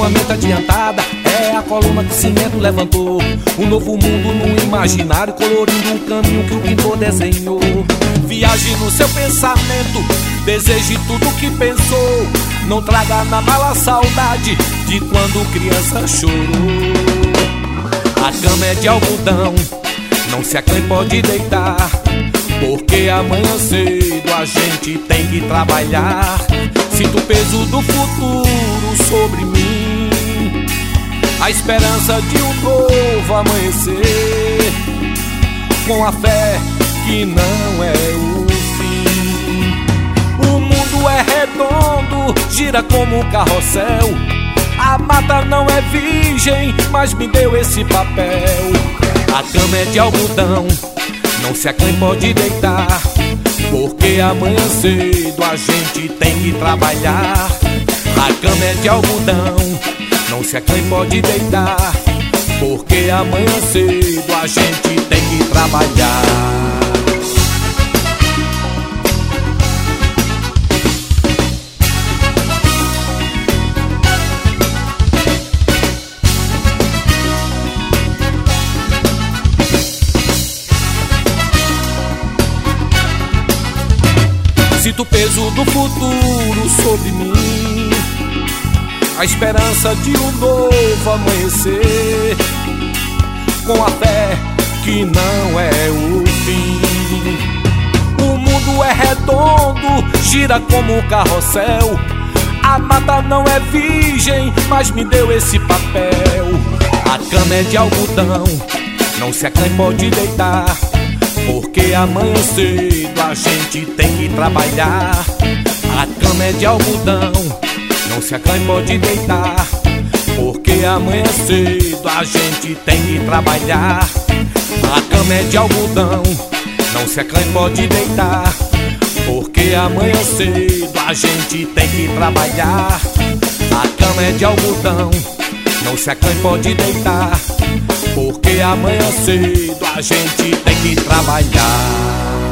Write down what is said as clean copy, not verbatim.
uma mente adiantada, é a coluna que o cimento levantou. Um novo mundo no imaginário, colorindo o caminho que o pintor desenhou. Viaje no seu pensamento, deseje tudo o que pensou. Não traga na mala saudade de quando criança chorou. A cama é de algodão, não se acanhe, pode deitar, porque amanhã cedo a gente tem que trabalhar. Sinto o peso do futuro sobre mim, a esperança de um novo amanhecer, com a fé que não é o fim. O mundo é redondo, gira como um carrossel. A mata não é virgem, mas me deu esse papel. A cama é de algodão, não se acanhe, pode deitar, porque amanhã cedo a gente tem que trabalhar. A cama é de algodão, não se acanhe, pode deitar, porque amanhã cedo a gente tem que trabalhar. Sinto o peso do futuro sobre mim, a esperança de um novo amanhecer, com a fé que não é o fim. O mundo é redondo, gira como um carrossel. A mata não é virgem, mas me deu esse papel. A cama é de algodão, não se acanhe, pode deitar, porque amanhã cedo a gente tem que trabalhar. A cama é de algodão, não se acanhe, pode deitar, porque amanhã cedo a gente tem que trabalhar. A cama é de algodão, não se acanhe, pode deitar, porque amanhã cedo a gente tem que trabalhar. A cama é de algodão, não se acanhe, pode deitar, porque amanhã cedo a gente tem que trabalhar.